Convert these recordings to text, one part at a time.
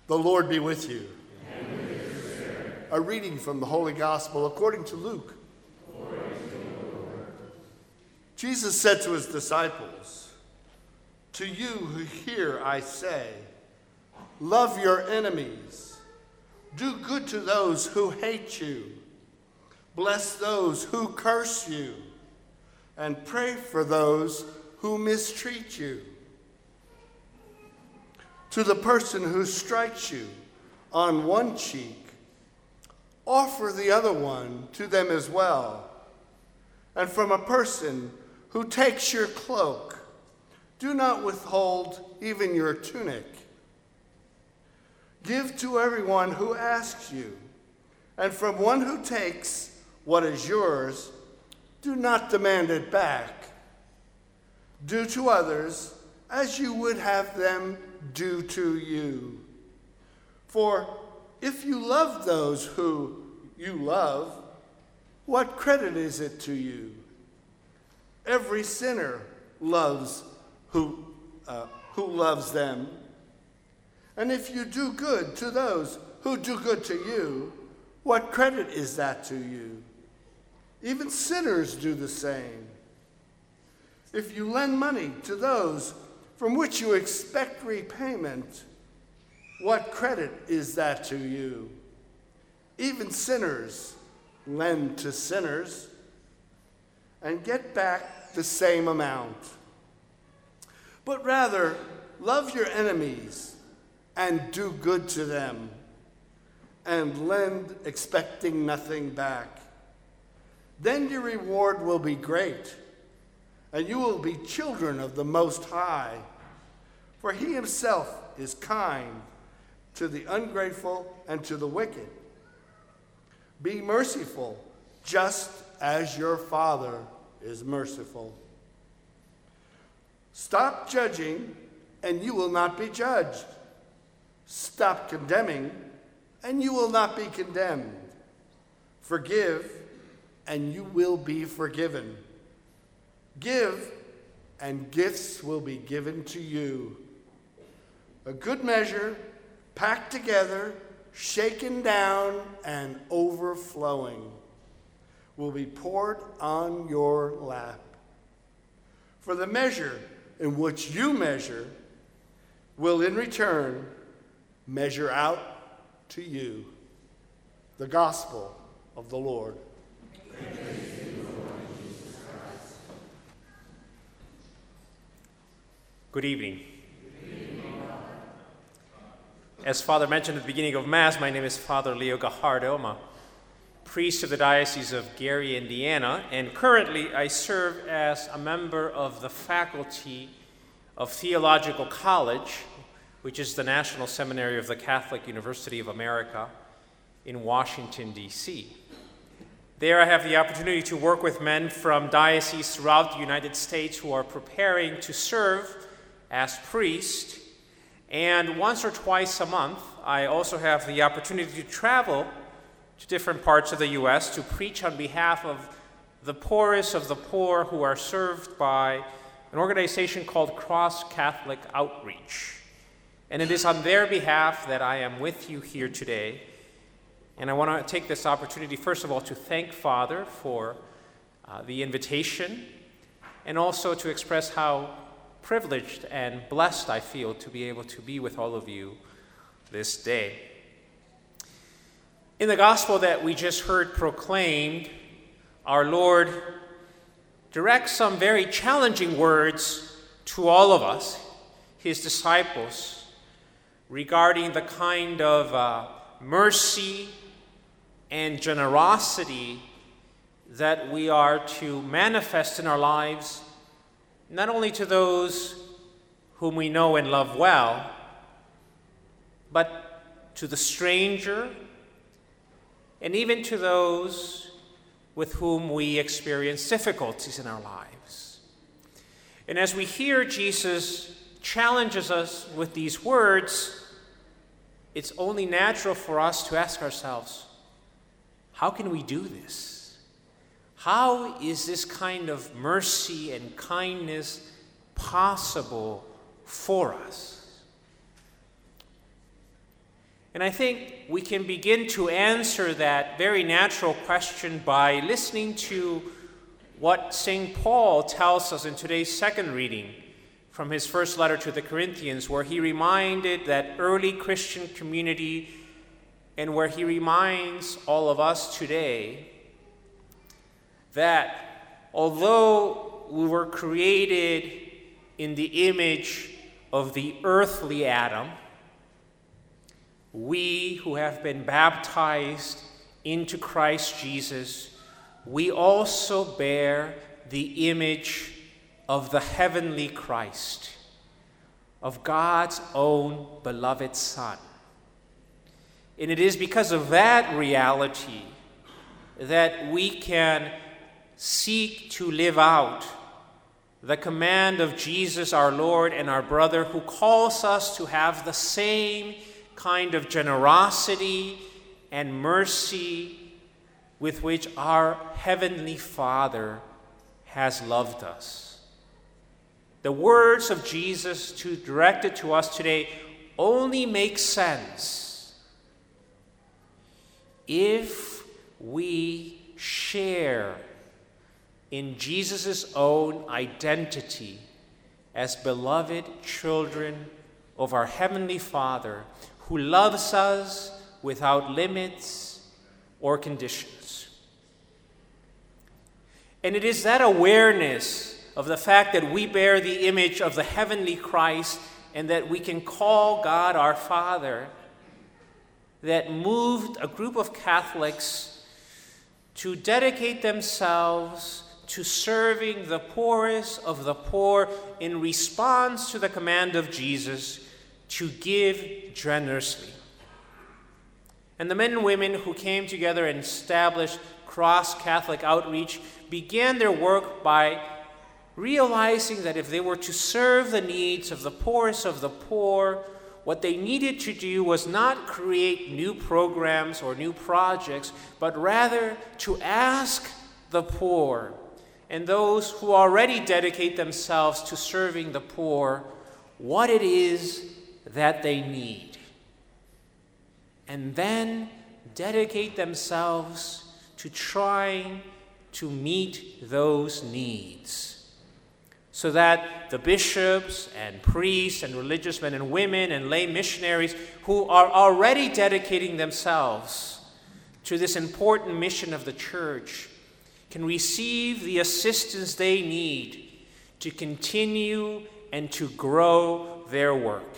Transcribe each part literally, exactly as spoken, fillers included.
The Lord be with you. And with your spirit. A reading from the Holy Gospel according to Luke. Glory to you, Lord. Jesus said to his disciples, "To you who hear I say, love your enemies, do good to those who hate you, bless those who curse you, and pray for those who mistreat you. To the person who strikes you on one cheek, offer the other one to them as well. And from a person who takes your cloak, do not withhold even your tunic. Give to everyone who asks you, and from one who takes what is yours, do not demand it back. Do to others as you would have them do to you. For if you love those who you love, what credit is it to you? Every sinner loves who, uh, who loves them. And if you do good to those who do good to you, what credit is that to you? Even sinners do the same. If you lend money to those from which you expect repayment, what credit is that to you? Even sinners lend to sinners and get back the same amount. But rather, love your enemies and do good to them, and lend expecting nothing back. Then your reward will be great, and you will be children of the Most High, for he himself is kind to the ungrateful and to the wicked. Be merciful, just as your Father is merciful. Stop judging, and you will not be judged. Stop condemning, and you will not be condemned. Forgive, and you will be forgiven. Give, and gifts will be given to you. A good measure, packed together, shaken down, and overflowing, will be poured on your lap. For the measure in which you measure will in return measure out to you. The Gospel of the Lord. Good evening. As Father mentioned at the beginning of Mass, my name is Father Leo Gajardo. I'm a priest of the Diocese of Gary, Indiana, and currently I serve as a member of the faculty of Theological College, which is the National Seminary of the Catholic University of America in Washington, D C There I have the opportunity to work with men from dioceses throughout the United States who are preparing to serve as priests. And once or twice a month, I also have the opportunity to travel to different parts of the U S to preach on behalf of the poorest of the poor who are served by an organization called Cross Catholic Outreach. And it is on their behalf that I am with you here today. And I want to take this opportunity, first of all, to thank Father for uh, the invitation, and also to express how privileged and blessed I feel to be able to be with all of you this day. In the gospel that we just heard proclaimed, our Lord directs some very challenging words to all of us, his disciples, regarding the kind of uh, mercy and generosity that we are to manifest in our lives, not only to those whom we know and love well, but to the stranger, and even to those with whom we experience difficulties in our lives. And as we hear Jesus challenges us with these words, it's only natural for us to ask ourselves, how can we do this? How is this kind of mercy and kindness possible for us? And I think we can begin to answer that very natural question by listening to what Saint Paul tells us in today's second reading from his first letter to the Corinthians, where he reminded that early Christian community and where he reminds all of us today that although we were created in the image of the earthly Adam, we who have been baptized into Christ Jesus, we also bear the image of the heavenly Christ, of God's own beloved Son. And it is because of that reality that we can seek to live out the command of Jesus, our Lord and our brother, who calls us to have the same kind of generosity and mercy with which our Heavenly Father has loved us. The words of Jesus to directed to us today only make sense if we share in Jesus' own identity as beloved children of our Heavenly Father, who loves us without limits or conditions. And it is that awareness of the fact that we bear the image of the heavenly Christ and that we can call God our Father that moved a group of Catholics to dedicate themselves to serving the poorest of the poor in response to the command of Jesus to give generously. And the men and women who came together and established Cross Catholic Outreach began their work by realizing that if they were to serve the needs of the poorest of the poor, what they needed to do was not create new programs or new projects, but rather to ask the poor and those who already dedicate themselves to serving the poor what it is that they need. And then dedicate themselves to trying to meet those needs, so that the bishops and priests and religious men and women and lay missionaries who are already dedicating themselves to this important mission of the church can receive the assistance they need to continue and to grow their work.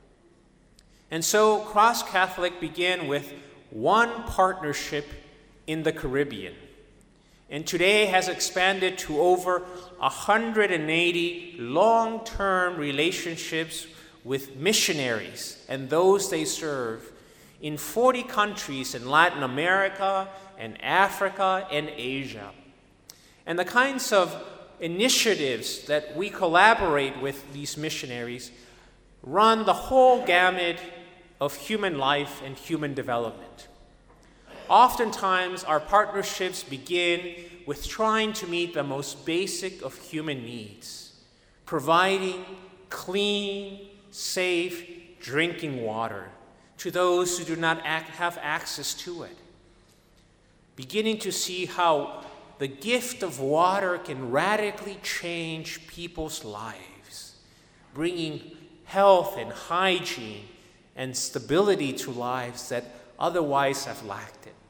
And so Cross Catholic began with one partnership in the Caribbean, and today has expanded to over one hundred eighty long-term relationships with missionaries and those they serve in forty countries in Latin America and Africa and Asia. And the kinds of initiatives that we collaborate with these missionaries run the whole gamut of human life and human development. Oftentimes, our partnerships begin with trying to meet the most basic of human needs, providing clean, safe drinking water to those who do not act, have access to it. Beginning to see how the gift of water can radically change people's lives, bringing health and hygiene and stability to lives that otherwise have lacked it.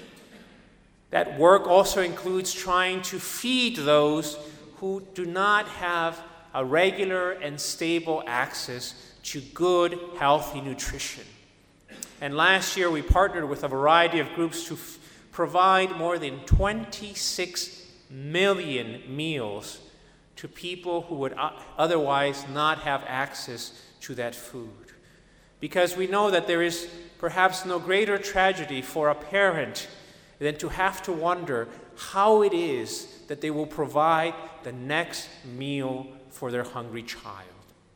That work also includes trying to feed those who do not have a regular and stable access to good, healthy nutrition. And last year we partnered with a variety of groups to f- provide more than twenty-six million meals to people who would otherwise not have access to that food. Because we know that there is perhaps no greater tragedy for a parent than to have to wonder how it is that they will provide the next meal for their hungry child.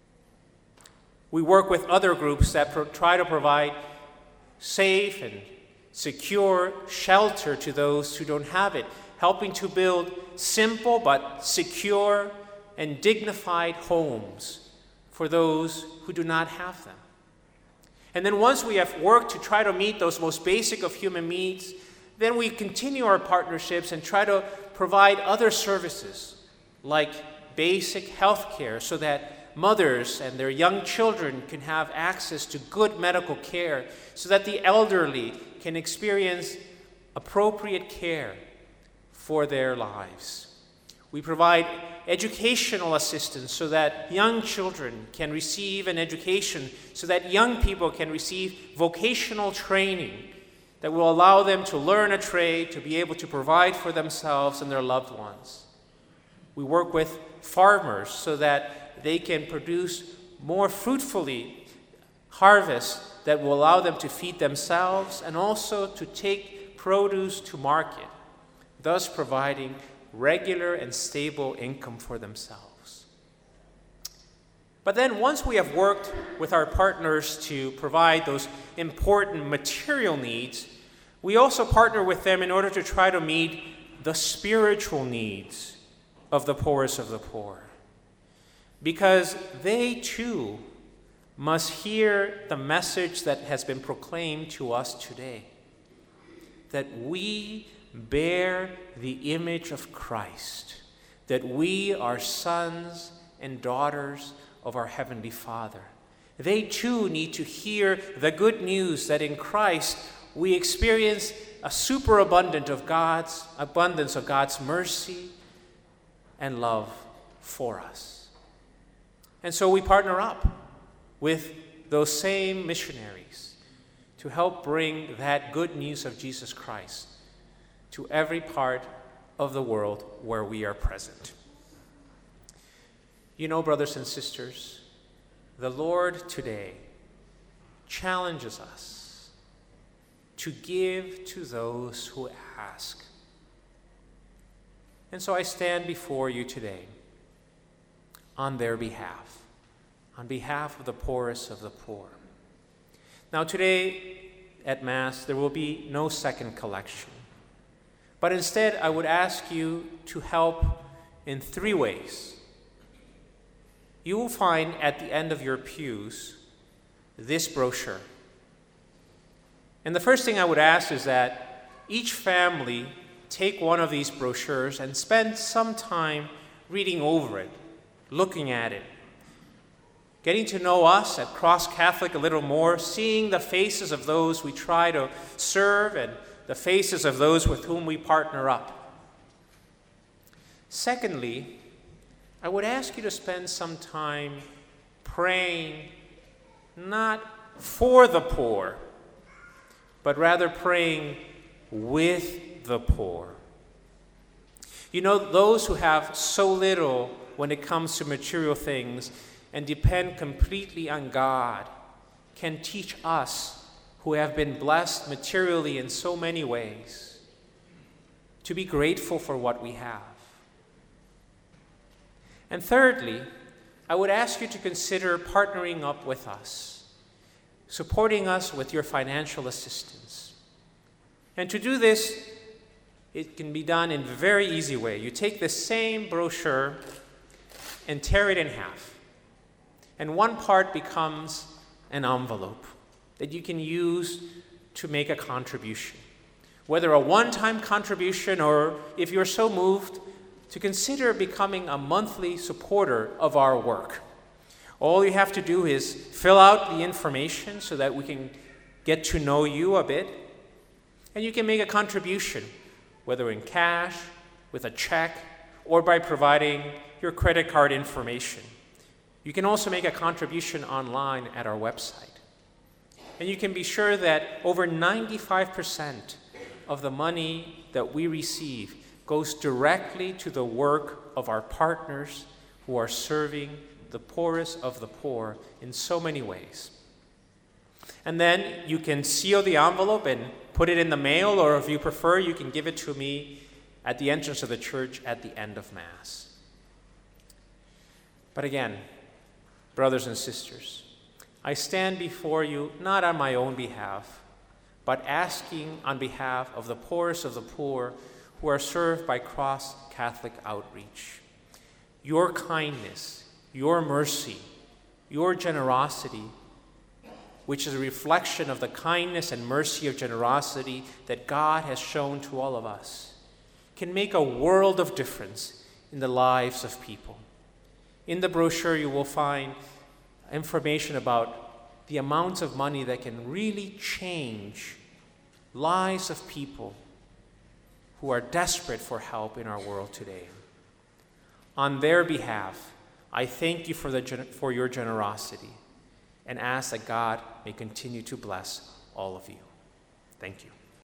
We work with other groups that pro- try to provide safe and secure shelter to those who don't have it, helping to build simple but secure and dignified homes for those who do not have them. And then once we have worked to try to meet those most basic of human needs, then we continue our partnerships and try to provide other services like basic health care so that mothers and their young children can have access to good medical care, so that the elderly can experience appropriate care for their lives. We provide educational assistance so that young children can receive an education, so that young people can receive vocational training that will allow them to learn a trade, to be able to provide for themselves and their loved ones. We work with farmers so that they can produce more fruitfully harvests that will allow them to feed themselves and also to take produce to market, thus providing regular and stable income for themselves. But then once we have worked with our partners to provide those important material needs, we also partner with them in order to try to meet the spiritual needs of the poorest of the poor. Because they too must hear the message that has been proclaimed to us today, that we bear the image of Christ, that we are sons and daughters of our Heavenly Father. They too need to hear the good news that in Christ we experience a superabundance of God's abundance of God's mercy and love for us. And so we partner up with those same missionaries to help bring that good news of Jesus Christ to every part of the world where we are present. You know, brothers and sisters, the Lord today challenges us to give to those who ask. And so I stand before you today on their behalf, on behalf of the poorest of the poor. Now today at Mass, there will be no second collection. But instead, I would ask you to help in three ways. You will find at the end of your pews this brochure. And the first thing I would ask is that each family take one of these brochures and spend some time reading over it, looking at it, getting to know us at Cross Catholic a little more, seeing the faces of those we try to serve and the faces of those with whom we partner up. Secondly, I would ask you to spend some time praying not for the poor, but rather praying with the poor. You know, those who have so little when it comes to material things and depend completely on God can teach us who have been blessed materially in so many ways to be grateful for what we have. And thirdly, I would ask you to consider partnering up with us, supporting us with your financial assistance. And to do this, it can be done in a very easy way. You take the same brochure and tear it in half. And one part becomes an envelope that you can use to make a contribution. Whether a one-time contribution or, if you're so moved, to consider becoming a monthly supporter of our work. All you have to do is fill out the information so that we can get to know you a bit, and you can make a contribution, whether in cash, with a check, or by providing your credit card information. You can also make a contribution online at our website. And you can be sure that over ninety-five percent of the money that we receive goes directly to the work of our partners who are serving the poorest of the poor in so many ways. And then you can seal the envelope and put it in the mail, or if you prefer, you can give it to me at the entrance of the church at the end of Mass. But again, brothers and sisters, I stand before you not on my own behalf, but asking on behalf of the poorest of the poor who are served by Cross Catholic Outreach. Your kindness, your mercy, your generosity which is a reflection of the kindness and mercy of generosity that God has shown to all of us, can make a world of difference in the lives of people. In the brochure, you will find information about the amounts of money that can really change lives of people who are desperate for help in our world today. On their behalf, I thank you for, the, for your generosity and ask that God may continue to bless all of you. Thank you.